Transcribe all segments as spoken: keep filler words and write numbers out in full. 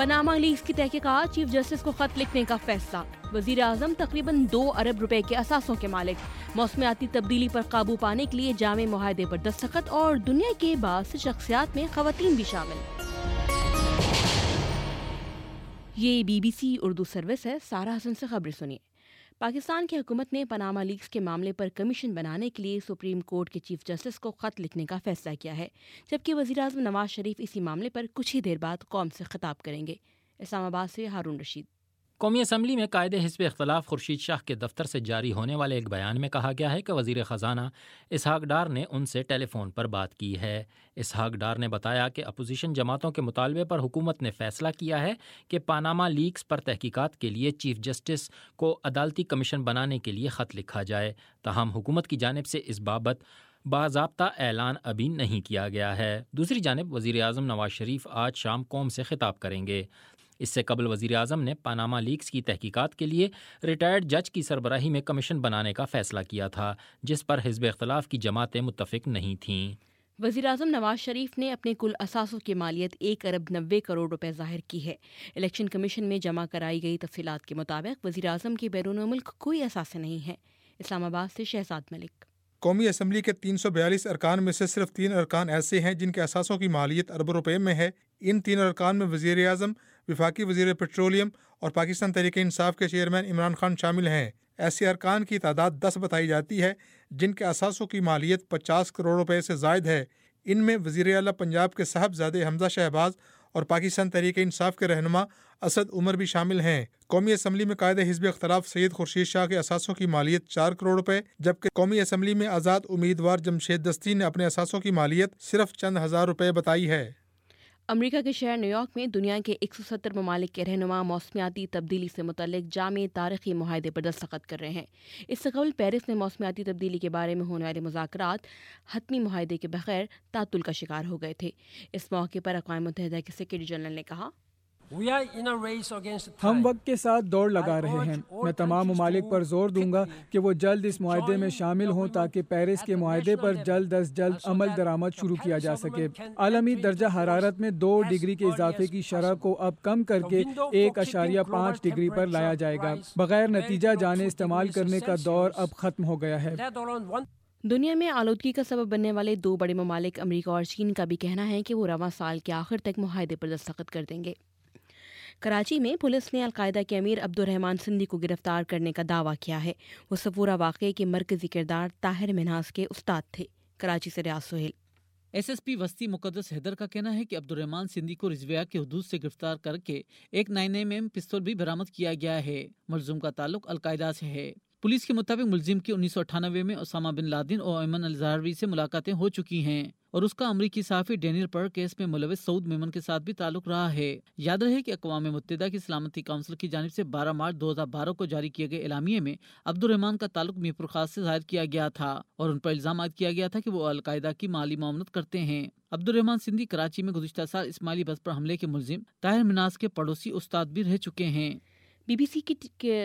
Panama leaks کی تحقیقات، chief justice کو خط لکھنے کا فیصلہ۔ وزیر اعظم تقریباً دو ارب روپے کے اثاثوں کے مالک۔ موسمیاتی تبدیلی پر قابو پانے کے لیے جامع معاہدے پر دستخط، اور دنیا کے بعض شخصیات میں خواتین بھی شامل۔ یہ B B C Urdu service ہے۔ سارا حسن سے خبریں سنیے۔ پاکستان کی حکومت نے پاناما لیکس کے معاملے پر کمیشن بنانے کے لیے سپریم کورٹ کے چیف جسٹس کو خط لکھنے کا فیصلہ کیا ہے، جبکہ وزیراعظم نواز شریف اسی معاملے پر کچھ ہی دیر بعد قوم سے خطاب کریں گے۔ اسلام آباد سے ہارون رشید۔ قومی اسمبلی میں قائد حزب اختلاف خورشید شاہ کے دفتر سے جاری ہونے والے ایک بیان میں کہا گیا ہے کہ وزیر خزانہ اسحاق ڈار نے ان سے ٹیلی فون پر بات کی ہے۔ اسحاق ڈار نے بتایا کہ اپوزیشن جماعتوں کے مطالبے پر حکومت نے فیصلہ کیا ہے کہ پاناما لیکس پر تحقیقات کے لیے چیف جسٹس کو عدالتی کمیشن بنانے کے لیے خط لکھا جائے، تاہم حکومت کی جانب سے اس بابت باضابطہ اعلان ابھی نہیں کیا گیا ہے۔ دوسری جانب وزیر اعظم نواز شریف آج شام قوم سے خطاب کریں گے۔ اس سے قبل وزیر اعظم نے پاناما لیکس کی تحقیقات کے لیے ریٹائرڈ جج کی سربراہی میں کمیشن بنانے کا فیصلہ کیا تھا، جس پر حزب اختلاف کی جماعتیں متفق نہیں تھیں۔ وزیر اعظم نواز شریف نے اپنے کل اثاثوں کی مالیت ایک ارب نوے کروڑ روپے ظاہر کی ہے۔ الیکشن کمیشن میں جمع کرائی گئی تفصیلات کے مطابق وزیر اعظم کے بیرون ملک کوئی اثاثے نہیں ہیں۔ اسلام آباد سے شہزاد ملک۔ قومی اسمبلی کے تین سو بیالیس ارکان میں سے صرف تین ارکان ایسے ہیں جن کے اثاثوں کی مالیت ارب روپے میں ہے۔ ان تین ارکان میں وزیر اعظم، وفاقی وزیر پیٹرولیم اور پاکستان تحریک انصاف کے چیئرمین عمران خان شامل ہیں۔ ایسے ارکان کی تعداد دس بتائی جاتی ہے جن کے اثاثوں کی مالیت پچاس کروڑ روپے سے زائد ہے۔ ان میں وزیر اعلیٰ پنجاب کے صاحبزادے حمزہ شہباز اور پاکستان تحریک انصاف کے رہنما اسد عمر بھی شامل ہیں۔ قومی اسمبلی میں قائد حزب اختلاف سید خورشید شاہ کے اثاثوں کی مالیت چار کروڑ روپے، جبکہ قومی اسمبلی میں آزاد امیدوار جمشید دستی نے اپنے اثاثوں کی مالیت صرف چند ہزار روپے بتائی ہے۔ امریکہ کے شہر نیو یارک میں دنیا کے ایک سو ستر ممالک کے رہنما موسمیاتی تبدیلی سے متعلق جامع تاریخی معاہدے پر دستخط کر رہے ہیں۔ اس سے قبل پیرس میں موسمیاتی تبدیلی کے بارے میں ہونے والے مذاکرات حتمی معاہدے کے بغیر تعطل کا شکار ہو گئے تھے۔ اس موقع پر اقوام متحدہ کے سیکرٹری جنرل نے کہا، ہم وقت کے ساتھ دوڑ لگا رہے ہیں۔ میں تمام ممالک پر زور دوں گا کہ وہ جلد اس معاہدے میں شامل ہوں تاکہ پیرس کے معاہدے پر جلد از جلد عمل درآمد شروع کیا جا سکے۔ عالمی درجہ حرارت میں دو ڈگری کے اضافے کی شرح کو اب کم کر کے ایک اشاریہ پانچ ڈگری پر لایا جائے گا۔ بغیر نتیجہ جانے استعمال کرنے کا دور اب ختم ہو گیا ہے۔ دنیا میں آلودگی کا سبب بننے والے دو بڑے ممالک امریکہ اور چین کا بھی کہنا ہے کہ وہ رواں سال کے آخر تک معاہدے پر دستخط کر دیں گے۔ کراچی میں پولیس نے القاعدہ کے امیر عبد الرحمان سندھی کو گرفتار کرنے کا دعویٰ کیا ہے۔ وہ صفورہ واقعے کے مرکزی کردار طاہر منہاس کے استاد تھے۔ کراچی سے Riaz Sohail. S S P وسطی مقدس حیدر کا کہنا ہے کہ عبد الرحمان سندھی کو رضویہ کے حدود سے گرفتار کر کے ایک نائن ایم ایم پستول بھی برآمد کیا گیا ہے۔ ملزوم کا تعلق القاعدہ سے ہے۔ پولیس کے مطابق ملزم کی انیس سو اٹھانوے میں اسامہ بن لادن اور ایمن الزہراوی سے ملاقاتیں ہو چکی ہیں اور اس کا امریکی صحافی ڈینیل پر کیس میں ملوث سعود میمن کے ساتھ بھی تعلق رہا ہے۔ یاد رہے کہ اقوام متحدہ کی سلامتی کونسل کی جانب سے بارہ مارچ دو ہزار بارہ کو جاری کیے گئے اعلامیے میں عبد الرحمان کا تعلق میرپور خاص سے ظاہر کیا گیا تھا اور ان پر الزام عائد کیا گیا تھا کہ وہ القاعدہ کی مالی معاونت کرتے ہیں۔ عبد الرحمان سندھی کراچی میں گزشتہ سال اسماعیلی بس پر حملے کے ملزم طاہر مناس کے پڑوسی استاد بھی رہ چکے ہیں۔ بی بی سی کی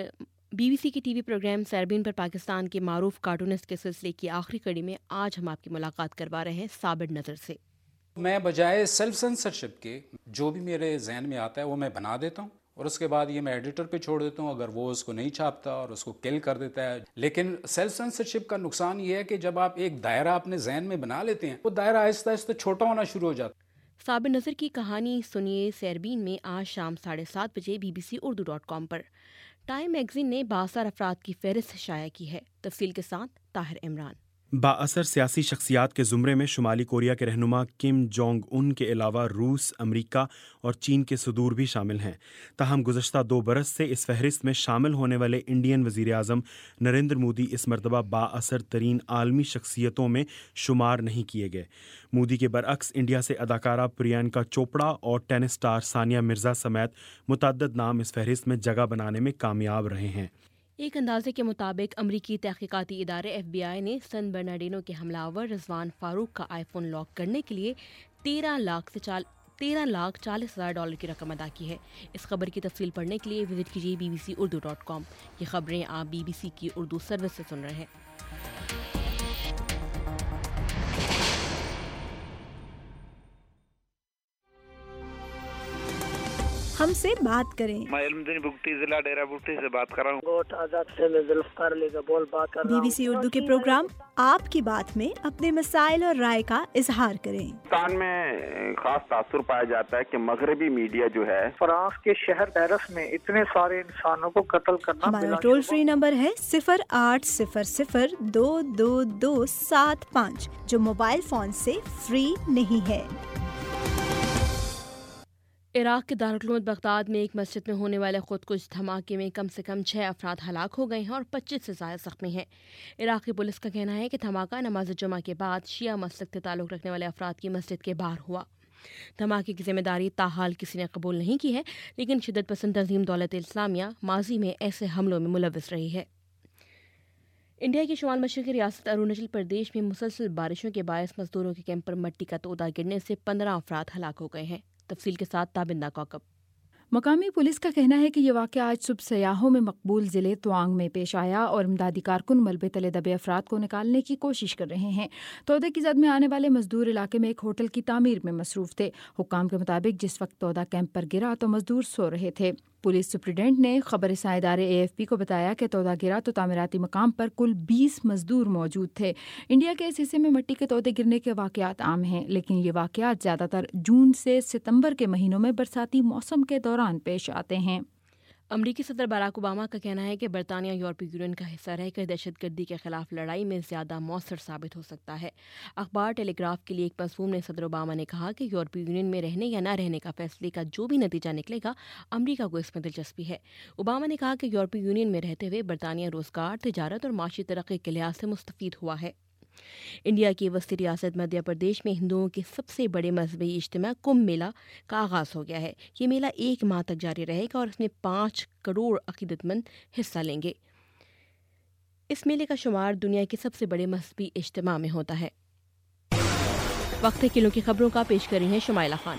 بی بی سی کے ٹی وی پروگرام سیربین پر پاکستان کے معروف کارٹونسٹ کے سلسلے کی آخری کڑی میں آج ہم آپ کی ملاقات کروا رہے ہیں صابر نظر سے۔ میں بجائے سیلف سینسرشپ کے جو بھی میرے ذہن میں آتا ہے وہ میں بنا دیتا ہوں اور اس کے بعد یہ میں ایڈیٹر پہ چھوڑ دیتا ہوں، اگر وہ اس کو نہیں چھاپتا اور اس کو کل کر دیتا ہے۔ لیکن سیلف سینسرشپ کا نقصان یہ ہے کہ جب آپ ایک دائرہ اپنے ذہن میں بنا لیتے ہیں وہ دائرہ آہستہ آہستہ چھوٹا ہونا شروع ہو جاتا ہے۔ صابر نظر کی کہانی سنیے سیربین میں آج شام ساڑھے سات بجے B B C Urdu dot com پر۔ ٹائم میگزین نے بااثر افراد کی فہرست شائع کی ہے۔ تفصیل کے ساتھ طاہر عمران۔ بااثر سیاسی شخصیات کے زمرے میں شمالی کوریا کے رہنما کم جونگ ان کے علاوہ روس، امریکہ اور چین کے صدور بھی شامل ہیں۔ تاہم گزشتہ دو برس سے اس فہرست میں شامل ہونے والے انڈین وزیر اعظم نریندر مودی اس مرتبہ بااثر ترین عالمی شخصیتوں میں شمار نہیں کیے گئے۔ مودی کے برعکس انڈیا سے اداکارہ پریانکا چوپڑا اور ٹینس اسٹار ثانیہ مرزا سمیت متعدد نام اس فہرست میں جگہ بنانے میں کامیاب رہے ہیں۔ ایک اندازے کے مطابق امریکی تحقیقاتی ادارے ایف بی آئی نے سن برنارڈینو کے حملہ آور رضوان فاروق کا آئی فون لاک کرنے کے لیے تیرہ لاکھ سے چال تیرہ لاکھ چالیس ہزار ڈالر کی رقم ادا کی ہے۔ اس خبر کی تفصیل پڑھنے کے لیے وزٹ کیجیے B B C Urdu dot com. یہ خبریں آپ بی بی سی کی اردو سروس سے سن رہے ہیں۔ ہم سے بات کریں۔ میں علمدین بگٹی ضلع ڈیرہ بگٹی سے بات کر رہا ہوں۔ گوٹ آزاد سے میں ذوالفقار علی کا بول بات کر رہا ہوں۔ بی بی سی اردو کے پروگرام آپ کی بات میں اپنے مسائل اور رائے کا اظہار کریں۔ پاکستان میں خاص تاثر پایا جاتا ہے کہ مغربی میڈیا جو ہے فرانس کے شہر پیرس میں اتنے سارے انسانوں کو قتل کرنا۔ ہمارا ٹول فری نمبر ہے صفر آٹھ صفر صفر دو دو دو سات پانچ جو موبائل فون سے فری نہیں ہے۔ عراق کے دارالحکومت بغداد میں ایک مسجد میں ہونے والے خودکش دھماکے میں کم سے کم چھ افراد ہلاک ہو گئے ہیں اور پچیس سے زائد زخمی ہیں۔ عراقی پولیس کا کہنا ہے کہ دھماکہ نماز جمعہ کے بعد شیعہ مسلک سے تعلق رکھنے والے افراد کی مسجد کے باہر ہوا۔ دھماکے کی ذمہ داری تاحال کسی نے قبول نہیں کی ہے، لیکن شدت پسند تنظیم دولت اسلامیہ ماضی میں ایسے حملوں میں ملوث رہی ہے۔ انڈیا کی شمال مشرقی ریاست اروناچل پردیش میں مسلسل بارشوں کے باعث مزدوروں کے کیمپ پر مٹی کا تودا گرنے سے پندرہ افراد ہلاک ہو گئے ہیں۔ تفصیل کے ساتھ تابندہ کوکب۔ مقامی پولیس کا کہنا ہے کہ یہ واقعہ آج صبح سیاحوں میں مقبول ضلع توانگ میں پیش آیا اور امدادی کارکن ملبے تلے دبے افراد کو نکالنے کی کوشش کر رہے ہیں۔ تودے کی زد میں آنے والے مزدور علاقے میں ایک ہوٹل کی تعمیر میں مصروف تھے۔ حکام کے مطابق جس وقت تودا کیمپ پر گرا تو مزدور سو رہے تھے۔ پولیس سپرنٹینڈنٹ نے خبر رساں ادارے اے ایف پی کو بتایا کہ تودا گرا تو تعمیراتی مقام پر کل بیس مزدور موجود تھے۔ انڈیا کے اس حصے میں مٹی کے تودے گرنے کے واقعات عام ہیں، لیکن یہ واقعات زیادہ تر جون سے ستمبر کے مہینوں میں برساتی موسم کے دوران پیش آتے ہیں۔ امریکی صدر باراک اوباما کا کہنا ہے کہ برطانیہ یورپی یونین کا حصہ رہ کر دہشت گردی کے خلاف لڑائی میں زیادہ مؤثر ثابت ہو سکتا ہے۔ اخبار ٹیلی گراف کے لیے ایک مضمون میں صدر اوباما نے کہا کہ یورپی یونین میں رہنے یا نہ رہنے کا فیصلے کا جو بھی نتیجہ نکلے گا، امریکہ کو اس میں دلچسپی ہے۔ اوباما نے کہا کہ یورپی یونین میں رہتے ہوئے برطانیہ روزگار، تجارت اور معاشی ترقی کے لحاظ سے مستفید ہوا ہے۔ انڈیا کی وسطی ریاست مدھیہ پردیش میں ہندوؤں کے سب سے بڑے مذہبی اجتماع کمبھ میلہ کا آغاز ہو گیا ہے۔ یہ میلہ ایک ماہ تک جاری رہے گا اور اس میں پانچ کروڑ عقیدت مند حصہ لیں گے۔ اس میلے کا شمار دنیا کے سب سے بڑے مذہبی اجتماع میں ہوتا ہے۔ وقت ہے کلوں کی خبروں کا، پیش کر رہی ہیں Shumaila Khan.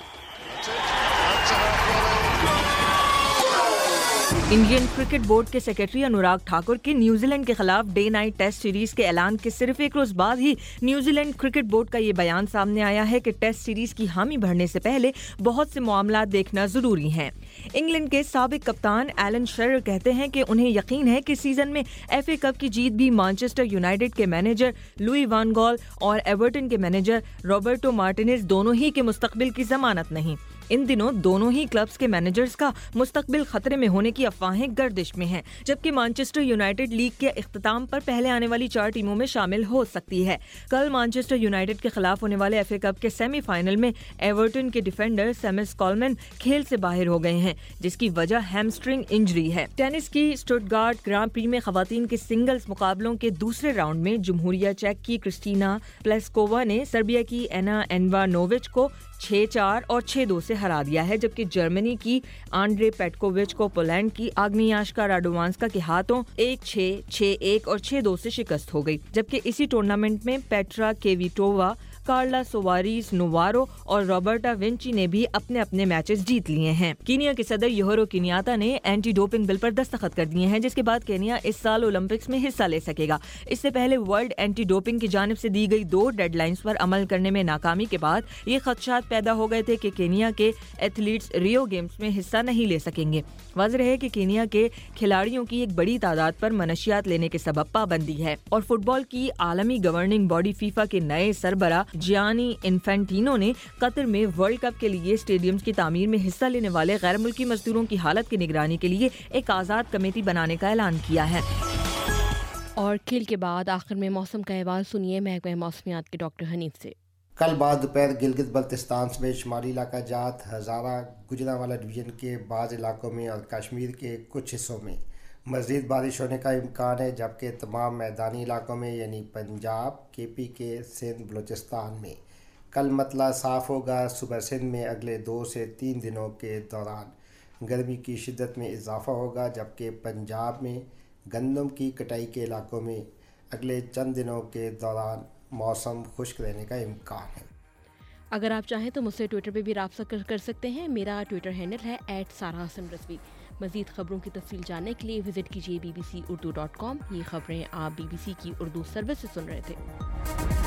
Indian cricket board کے سیکرٹری انوراگ ٹھاکر کے نیوزی لینڈ کے خلاف ڈے نائٹ ٹیسٹ سیریز کے اعلان کے صرف ایک روز بعد ہی نیوزی لینڈ کرکٹ بورڈ کا یہ بیان سامنے آیا ہے کہ ٹیسٹ سیریز کی حامی بڑھنے سے پہلے بہت سے معاملات دیکھنا ضروری ہیں۔ انگلینڈ کے سابق کپتان ایلن شرر کہتے ہیں کہ انہیں یقین ہے کہ سیزن میں ایف اے کپ کی جیت بھی مانچسٹر یونائیٹڈ کے مینیجر لوئی وان گال اور ایورٹن کے مینیجر روبرٹو مارٹینز دونوں ہی کے مستقبل کی ضمانت نہیں۔ ان دنوں دونوں ہی کلبز کے مینیجرز کا مستقبل خطرے میں ہونے کی افواہیں گردش میں ہیں، جبکہ مانچسٹر یونائیٹڈ لیگ کے اختتام پر پہلے آنے والی چار ٹیموں میں شامل ہو سکتی ہے۔ کل مانچسٹر یونائیٹڈ کے خلاف ہونے والے ایف اے کپ کے سیمی فائنل میں ایورٹن کے ڈیفینڈر سیمس کولمن کھیل سے باہر ہو گئے ہیں، جس کی وجہ ہیمسٹرنگ انجری ہے۔ ٹینس کی اسٹٹگارٹ گرانڈ پری میں خواتین کے سنگلز مقابلوں کے دوسرے راؤنڈ میں جمہوریہ چیک کی کرسٹینا پلیسکووا نے سربیا کی اینا اینوانووچ کو چھ چار اور چھ دو سے ہرا دیا ہے، جبکہ جرمنی کی آنڈرے پیٹکووچ کو پولینڈ کی آگنیاشکا راڈوانسکا کے ہاتھوں ایک چھ چھ ایک اور چھ دو سے شکست ہو گئی، جبکہ اسی ٹورنامنٹ میں پیٹرا کیویٹووا، کارلا سواریز نوارو اور روبرٹا ونچی نے بھی اپنے اپنے میچز جیت لیے ہیں۔ کینیا کے صدر یوہورو کنیاتا نے اینٹی ڈوپنگ بل پر دستخط کر دیے ہیں، جس کے بعد کینیا اس سال اولمپکس میں حصہ لے سکے گا۔ اس سے پہلے ورلڈ اینٹی ڈوپنگ کی جانب سے دی گئی دو ڈیڈ لائنز پر عمل کرنے میں ناکامی کے بعد یہ خدشات پیدا ہو گئے تھے کہ کینیا کے ایتھلیٹس ریو گیمز میں حصہ نہیں لے سکیں گے۔ واضح ہے کہ کینیا کے کھلاڑیوں کی ایک بڑی تعداد پر منشیات لینے کے سبب پابندی ہے، اور فٹ بال کی عالمی گورننگ باڈی فیفا کے نئے سربراہ جیانی انفینٹینو نے قطر میں ورلڈ کپ کے لیے اسٹیڈیمز کی تعمیر میں حصہ لینے والے غیر ملکی مزدوروں کی حالت کی نگرانی کے لیے ایک آزاد کمیٹی بنانے کا اعلان کیا ہے۔ اور کھیل کے بعد آخر میں موسم کا احوال سنیے محکمہ موسمیات کے ڈاکٹر حنیف سے۔ کل بعد دوپہر گلگت بلتستان سمیت شمالی علاقہ جات، ہزارہ، گجرانوالہ ڈویژن کے بعض علاقوں میں اور کشمیر کے کچھ حصوں میں مزید بارش ہونے کا امکان ہے، جبکہ تمام میدانی علاقوں میں یعنی پنجاب، کے پی کے، سندھ، بلوچستان میں کل مطلع صاف ہوگا۔ صبح سندھ میں اگلے دو سے تین دنوں کے دوران گرمی کی شدت میں اضافہ ہوگا، جبکہ پنجاب میں گندم کی کٹائی کے علاقوں میں اگلے چند دنوں کے دوران موسم خشک رہنے کا امکان ہے۔ اگر آپ چاہیں تو مجھ سے ٹویٹر پہ بھی رابطہ کر سکتے ہیں۔ میرا ٹویٹر ہینڈل ہے ایٹ سارا حسن رضوی۔ مزید خبروں کی تفصیل جاننے کے لیے وزٹ کیجیے B B C Urdu dot com. یہ خبریں آپ بی بی سی کی اردو سروس سے سن رہے تھے۔